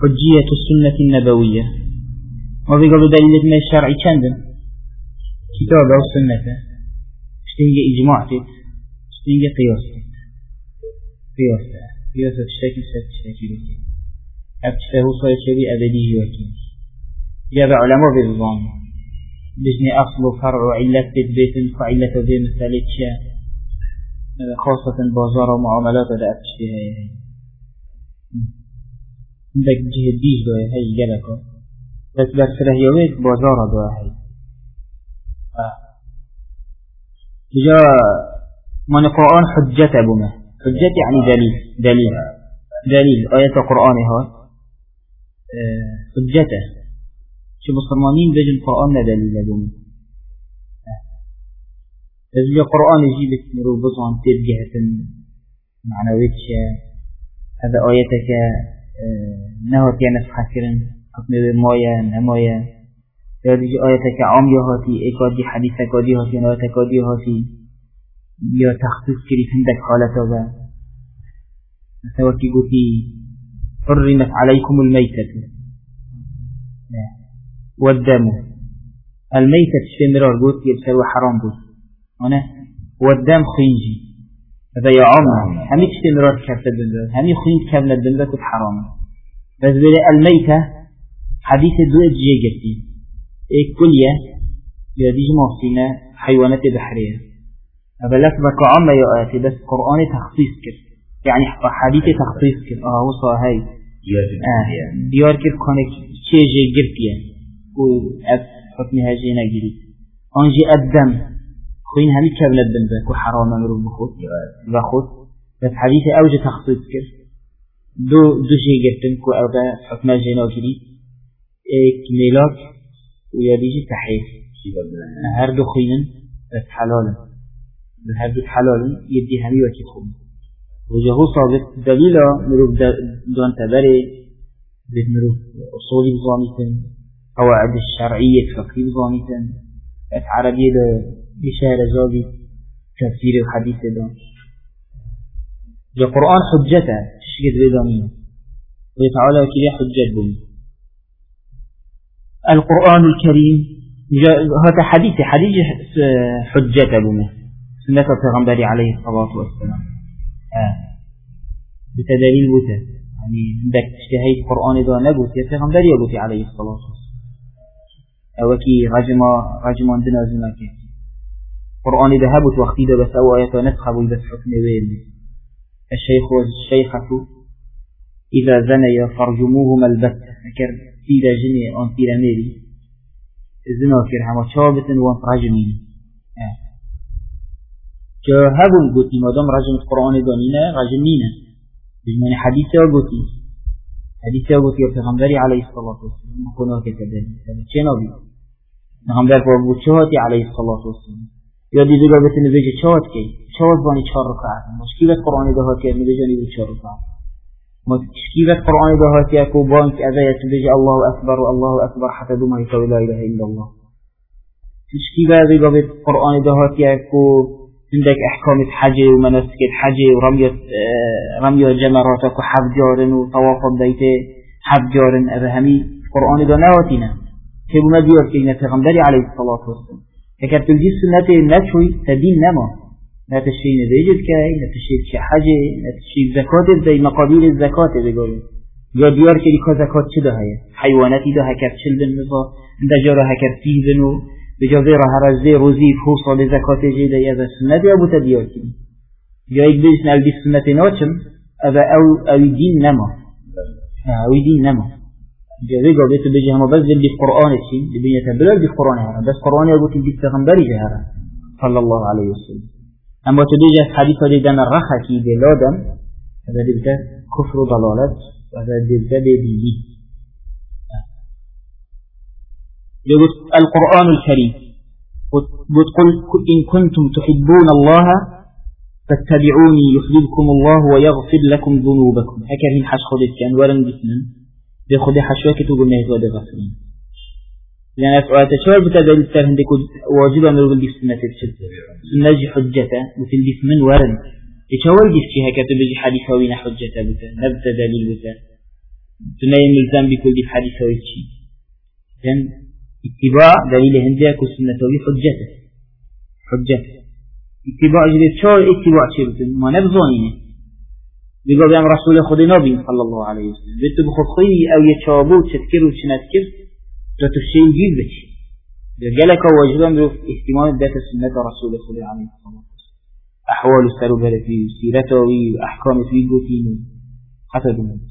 حجية السنة النبوية ما بيقولوا دليل من الشرع كندن كتاب أو سنة اشتنجي إجماع تت اشتنجي قياس الشكل شكل أبتشه صار شبي أبدي وكيل جاب علماء بالظام بجني أصل فرع وعلة بيت فعلة ذي مثالة شيء خاصة بازار ومعاملات ولا أبتشتها عندك جهة ديج دوه هاي جلكا بس برسله يويت بازار دوه هاي جاء من القرآن حجة بما حجة يعني دليل آيات القرآن هاي حجة شو مسلمانين بيجي القرآن دليل بما إذا القرآن يجيبك مربوط عن تبجهة معنوية هذا آياتك نهات يعني فخيرا حكم بمايا نمايا هذه آياتك عامية هاتي إكادي حديثك كادي هاتي نهاتك كادي هاتي يا تخصيص كريف عندك حالة هذا مثلا كي قلتي حرمت عليكم الميتة والدم الميتة تشتمرار قلت يبسلوا حرام قلت أنا والدم خينجي هذا يا عمر همي تشتمرار كفت الدنبا همي خين كفنا الدنبا كت حرام بس بلا الميتة حديث الدوء جيجتي كلية يديج موصينا حيوانات بحرية هذا لفظك عمر يا آتي بس قرآن تخصيص كر يعني حديث تخصيص كر وصا هاي ديار كر كونك شيء جيجتي وأب حكمها جينا جديد أنجي الدم خوين همي كابل الدنبا كو حرام مرو بخوت بس حديث أوجه تخصيص كر دو شيء جبتن كو أوجه حكمها جينا جديد ميلاك ويديجي تحيف هر دو خوينن بس حلالا هر دو حلالا يدي همي وكي خوين وجهو صابت دليلا مرو دون تبري بيت مرو أصولي بزانيتن قواعد الشرعية فقهي بزانيتن بس عربية إشارة زابي تفسير الحديث ده القرآن حجته تشكد بدانيه ويتعالى كده حجة بني القرآن الكريم هذا حديث حجة بني سنة الغنبري عليه الصلاة والسلام بتدليل بوته يعني عندك تشتهي القرآن ده نبوت يا غنبري يبوتي عليه الصلاة والسلام أوكي رجم عندنا زماك القرآن ذهبت وقتي ده بس أو آيات نسخة بس حكم ويل الشيخ والشيخة إذا زنيا فرجموهما البتة فكر تيرا جني أن تيرا ميري زناكر هما شابة وان رجمين كهبوا قوتي مادام رجم القرآن دانينا رجمينا بجمعني حديثة وقوتي يا پیغمبری علیه الصلاة والسلام مکنه كذلك چه نبی پیغمبر با چهاتی علیه الصلاة والسلام یا دیدی را بتونه بگه چهات کی چهات بانی 4 رکعت مشکلت قرآن دهاتی میگه بگه 4 رکعت مشکلت قرآن دهاتی کو بانک ازایت بگه الله اکبر و الله اکبر حتی دو ما يساوي لا اله الا الله مشکلت دیگه به قرآن دهاتی کو عندك احكام الحج ومناسك الحج ورمي الجمرات وحفجار وطواف البيت حفجار أبهمي القرآن دوناتنا كيف ما ديور كينا تغنبري عليه الصلاة والسلام فكرت الجي السنة نتشوي تدين نما لا تشرين بيجد كاي لا تشرين حج لا تشرين زكاة زي مقادير الزكاة بيقولوا يا ديار كي لك زكاة شده هي حيواناتي ده هكذا شلدن نظا عند جاره هكذا تيزنو بجازيرها هرزي روزي فوصة لزكاة جيدة يذا السنة أبو تديوتي جايك بيسنا أو دي السنة نوتشم أبا أو دين نما أو دين نما جايك بيسنا بيجي هما بس اللي في قرآن الشيء اللي بيتبلل في قرآن هذا بس قرآن أبو تدي تغنبري جهرا صلى الله عليه وسلم أما تديجي حديث دان الرخا كي بلادم هذا دبتا كفر ضلالات وهذا دبتا بيدي يقول القرآن الكريم وتقول إن كنتم تحبون الله فاتبعوني يحببكم الله ويغفر لكم ذنوبكم هكذا حش خدت كان ورن جسنا بيخد حشوك تقول نهي وده غفرين لأن أسؤال تشوال بتدل الترهن دي واجبا من رغم سنة تشد سنة حجة مثل من ورن تشوال جسكي هكذا بيجي حديثة وين حجة بتا نبت دليل بتا تنين ملزم بكل حديث ويتشي إذن اتباع دليل هندية كسنة حجته اتباع جديد شو اتباع شبتن ما نبظانينه بيقول بيام رسول خدي نبي صلى الله عليه وسلم بيت بخد خيري أو يتشابه تذكر وتنذكر تتشيل جيد بش جالك واجبا بروف اهتمام ذات سنة رسول خدي عليه الصلاة والسلام أحوال السلوبة فيه سيرته وأحكام فيه قوتين حتى دمت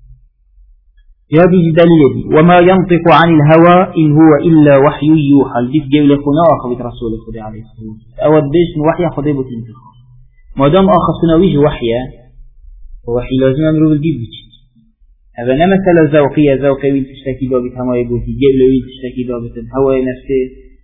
هذه دليل وما ينطق عن الهوى إن هو إلا وحي يوحى الجيس جاي لكنا أخذت رسول خدي عليه الصلاة والسلام أود بيش وحي خدي بتنتخب ما دام أخذنا ويج وحيه وحي لازم أمره بالجيب بيشت هذا نمثل ذوقية وين تشتكي دابت هما يقولي جيب لوين تشتكي دابت هوا نفسه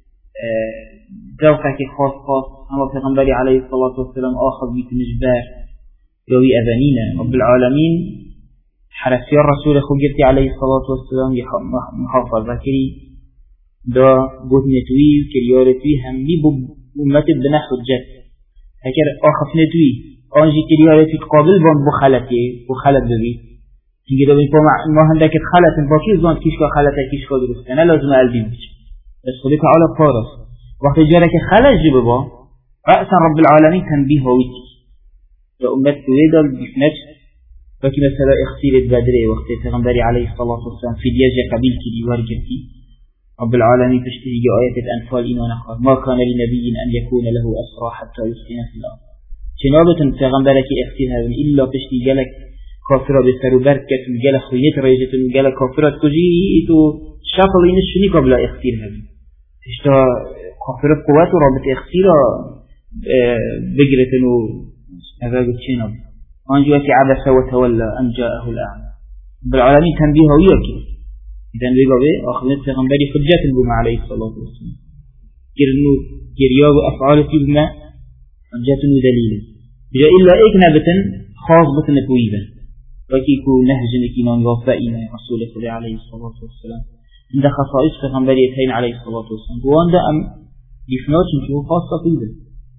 ذوقك خاص هما پیغمبر عليه الصلاة والسلام آخذ بيت نجبار يوي أذانينا رب العالمين حرسي الرسول خجرتي عليه الصلاة والسلام محافظ ذكري دا قد نتوي كريارتوي هم بي بأمت بنا حجت هكذا آخف نتوي آنجي كريارتي قابل بان بخلط ببي تيجي دا بين ما هندك خلط باكيز بان كيشكا خلطه كيشكا درست أنا لازم قلبي بيش بس خليك على فارس وقت جارك خلط جببا رأسا رب العالمين تنبيه هويتي لأمت كويدا بفنج فكي مثلا اختيرت بدري وقت پیغمبر عليه الصلاة والسلام في دياجة قبيل كدي وارجبتي رب العالمين تشتهي آيات الأنفال إيمان أخر ما كان لنبي أن يكون له أسرى حتى يسكن في الأرض شنابة پیغمبرك اختيرها إلا تشتهي جالك كافرة بسرو بركة جالك خينيت ريجة جالك كافرة كجيت شاطلين الشني قبل اختيرها تشتا كافرة قوات رابط اختيرها بجرة هذا قد شناب أنجوك عبس وتولى أن جاءه الأعمى بالعالمين تنبيه وياكي إذن بيقى أخذت پیغمبری حجة البما عليه الصلاة والسلام كرياب أفعال تبما حجة ودليل جاء إلا إيك نبتا خاص بطن تويبا وكيكو نهج نكينان وفائنا رسول الله عليه الصلاة والسلام عند خصائص پیغمبریتين عليه الصلاة والسلام وان دا أم يفنات نشوه خاصة تويبا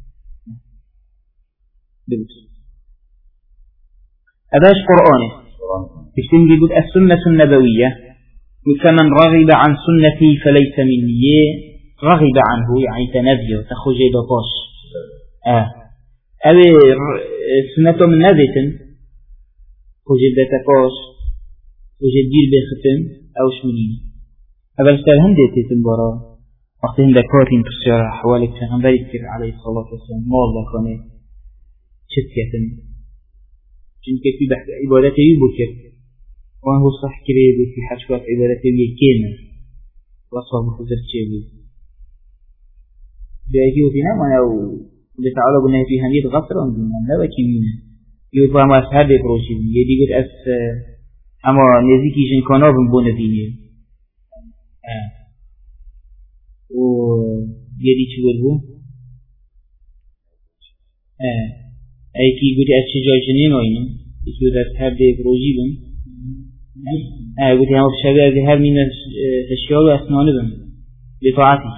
ببس هذاش قرآنه تشتم يقول السنة النبوية وكمن رغب عن سنتي فليس مني رغب عنه يعني تنزيه تخجي دطاش أو سنة من نبت خجي دتكاش خجي دير بختم أو شمنين هذا الشيء هندي تنبرا وقت هندكاتين تشرح أحوالك فهنبري كثير عليه الصلاة والسلام ما الله كانه شتكة جنك في بحث عبادته بكر وهو صح كريب في حشوات عبادته يكينا وصفه بخزر شيء بأيكي وفينا ما نو بتعالى قلنا في هنية غفر أنزلنا لا بكيمينا يوضع ما أصحابه بروشيد يدي قد أس أما نزيكي جنكانا بنبونا ديني ويدي شوالبو أيكي قد أس شجاع جنين وينه يسود أصحابه بروجيبن قلت هم الشباب هل من الشيوخ أسنان بهم لطاعتك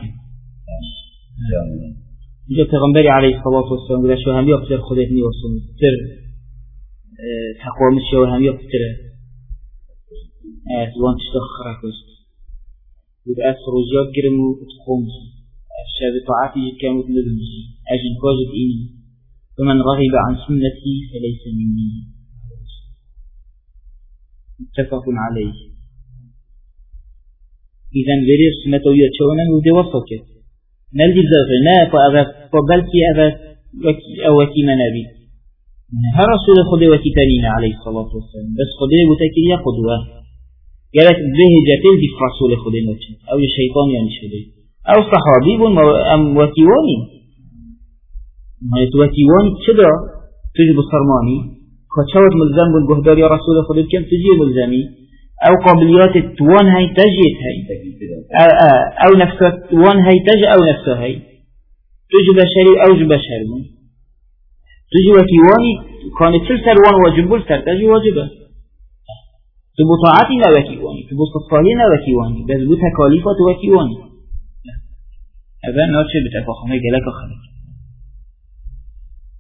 جاء پیغمبر عليه الصلاة والسلام قال شو هم يقتل خدتني وصل تر تقوى مشي وهم يقتل وان تشتخرك وست قلت أسر وجاب قرم وتقوم الشباب طاعتي جد كامت نظم أجن كواجد إني ومن رغب عن سنتي فليس مني متفق عليه إذن غير سنة ويتشونا ودي وصفك نلدي بزوجنا فبلكي أبا وكي منابي ها رسول خدي وكي تانينا عليه الصلاة والسلام بس خدي بتكية قدوة قالت به جاتل دي رسول خدي نوتشن أو الشيطان يعني شدي أو صحابي أم وكيواني ما يتوكيواني تشدر تجب الصرماني كشوت ملزم بالجهدار يا رسول خدي كم تجي ملزمي أو قابليات توان هاي تجيت هاي أو نفسه توان هاي تج أو نفسه هاي تجي بشري أو بشري تجي وكيواني كانت تلسر وان واجب بلسر تجي واجبه تبو طاعتي لا وكيواني تبو صفالي لا وكيواني بس بو تكاليفات وكيواني هذا ناتش بتفاخمه جلك خلق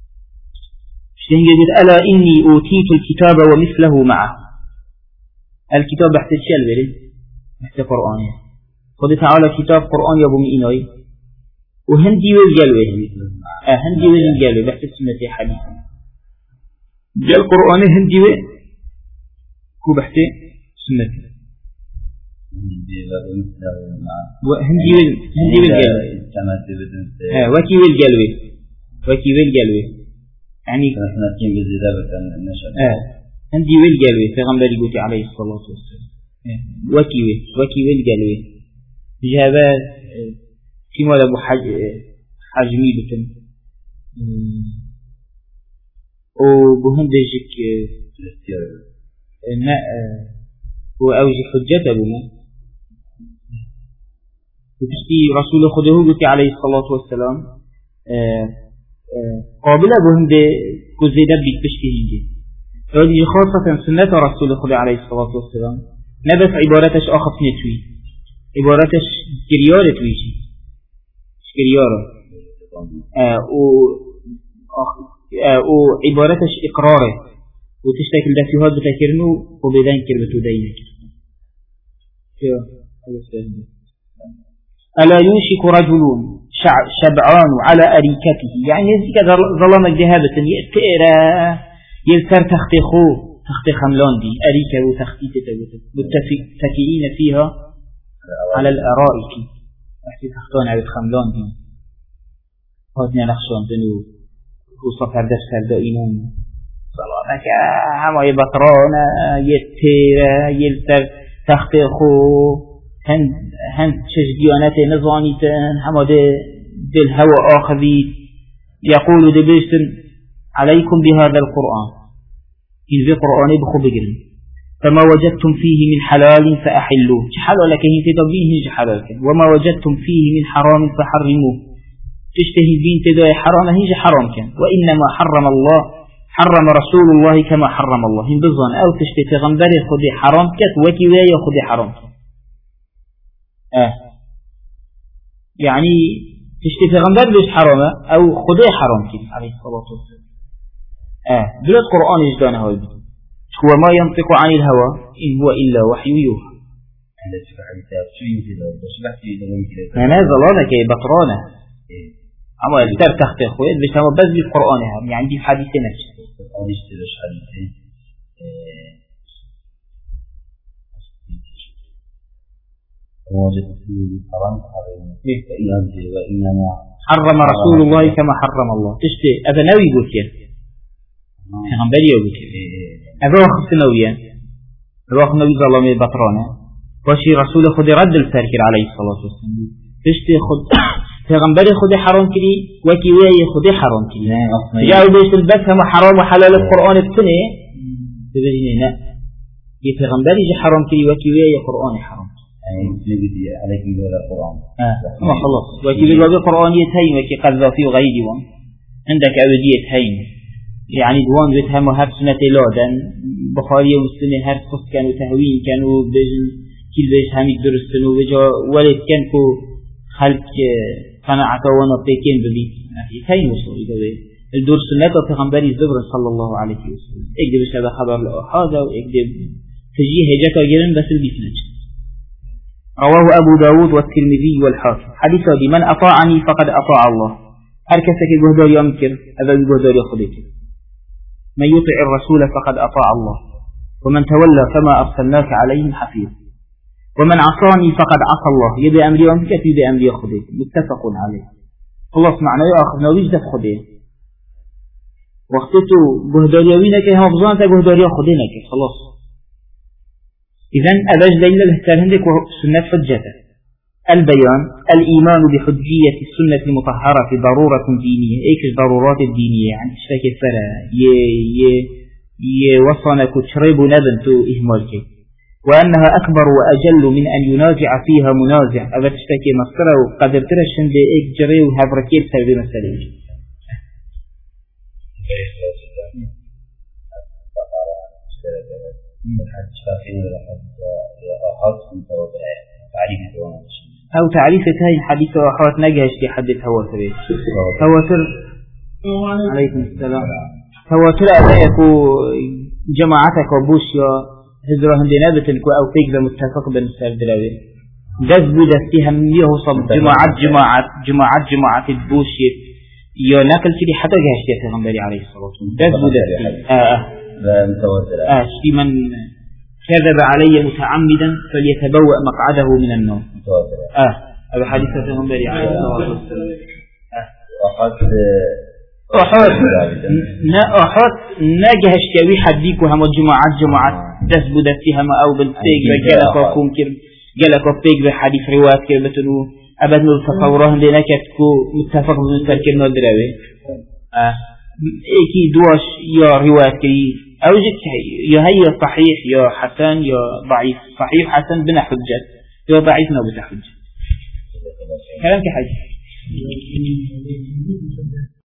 شتنجد ألا إني أوتيت الكتاب ومثله معه الكتاب بحث شيء البلد بحث قرآن خد تعالى كتاب قرآن يا بوم إناي وهندي والجلوة هندي والجلوة بحث سنة حديث جل قرآن هندي كو بحث سنة هندي والجلوة وكي والجلوة يعني هندي والجلوة في غنبري قوتي عليه الصلاة والسلام وكي والجلوة جابات في مال أبو حجمي بتن وبهندجك وأوجي حجته بنا وتشتي رسول خده قلت عليه الصلاة والسلام قابلة بهند كزيدة بتشتي هنجي هذه خاصة سنة رسول خده عليه الصلاة والسلام نبس عبارتش آخف نتوي عبارتش كريارة تويشي كريارة وعبارتش إقراره وتشتكل ده في هذا بتكرنه وبدين كلمة دينك ألا يوشك رجل شبعان على أريكته يعني يزيك ظلام الجهابة يذكر تخطي خملان دي أريكة وتخطيت متكئين فيها على الأرائك أحسي تختون على الخملان دي هاتنا نخشون دنو وصفر دفتر دائمون صلاتك هما يبطرون يتير يلتر تختيخو هند شجديانات نظانيتن هما دي الهوى آخذي يقول دي بيشتن عليكم بهذا القرآن إذا قرآني بخو بقرن فما وجدتم فيه من حلال فأحلوه حلال لك هي تدبيه حلال وما وجدتم فيه من حرام فحرموه تشتهي بين تدعي حرام هيج حرام كان وإنما حرم رسول الله كما حرم الله هم بظن أو تشتهي غنبري خذي حرام كت وكوايا خذي حرام يعني تشتهي غنبري ليش حرام أو خذي حرام كت عليه الصلاة والسلام بلاد قرآن يجدانه هو هو ما ينطق عن الهوى إن هو إلا وحي يوحى أنا ظلانك بطرانة أما الكتاب تخطي أخويا بس هو بس بالقرآن يعني عندي حديثين نفس حرم رسول الله كما حرم الله تشتي أبا ناوي يقول كيف في غنبالي يقول كيف أبا وخص نويا أبا وخص نوي ظلامي بطرانة وشي رسول خد رد الفاركر عليه الصلاة والسلام تشتي خد پیغمبر خود حرام کردی وکی وی خود حرام کردی جاو بیش البس هم حرام و حلال القرآن بکنه ببینی نه یه پیغمبری جا حرام کردی وکی وی قرآن حرام نبدي عليك بهذا القرآن ما خلاص وكي بالواقع قرآن يتهيم وكي قذافي وغيري وان عندك أبدية هيم يعني دوان بتهم هر سنة لادن بخاري ومسلمي هر قص كانوا تهوين كانوا بجن كل بيش هميك درستن وبجا ولد كان كو خلق قناعة ونطيكين ببيت هيم وصول إذا الدور سنة وفغنبري الزبر صلى الله عليه وسلم اكدب هذا خبر لأحاذا واكدب تجيه هجاكا جرن بس البيت نجد. رواه أبو داود والترمذي والحاكم حديث دي من أطاعني فقد أطاع الله هركسك الجهدار يمكر هذا الجهدار يخذك من يطع الرسول فقد أطاع الله ومن تولى فما أرسلناك عليهم حفيظ ومن عصاني فقد عصى الله يبي أمري وانكت يبي أمري يخذك متفق عليه خلاص معنى يأخذنا ويجدف خذيه وقتته جهدار يوينك هم بظانك جهدار يخذينك خلاص إذن أباج دليل الهتالهندك وسنة حجته البيان الإيمان بحجية السنة المطهرة في ضرورة دينية إيش ضرورات الدينية يعني اشتاك الفرع يوصنك تشرب نبنت إهمالك وأنها أكبر وأجل من أن ينازع فيها منازع أبا تشتاك مصره وقدر ترشن دي إيك جري وهابركيب سبب مسألة أو تعريف هاي حديث وحوات نجهش في حديث تواتر عليكم السلام تواتر أبائك جماعتك وبوشيا هزره هندنا بتنكو أو فيك بمتفق بالنسبة دراوي جذب دستها ميه صب جماعات البوشيت يا ناكل تدي حتى جهش يا پیغمبر عليه الصلاة والسلام جذب دستها شي من كذب علي متعمدا فليتبوأ مقعده من النار هذا حديث پیغمبر عليه الصلاة والسلام أحد نجهش كوي حديك وهم جماعات دس بدتها ما أو بالتيج جلك وكمكر جلك وبيج بحديث روايات كلمتنو أبد من تصورهم لنكت كو متفق من تركنا الدراوي إيكي دواش يا روايات كي أو جت يا هي صحيح يا حسن يا ضعيف صحيح حسن بنا حجة يا ضعيف نبت حجة كلام كحاجة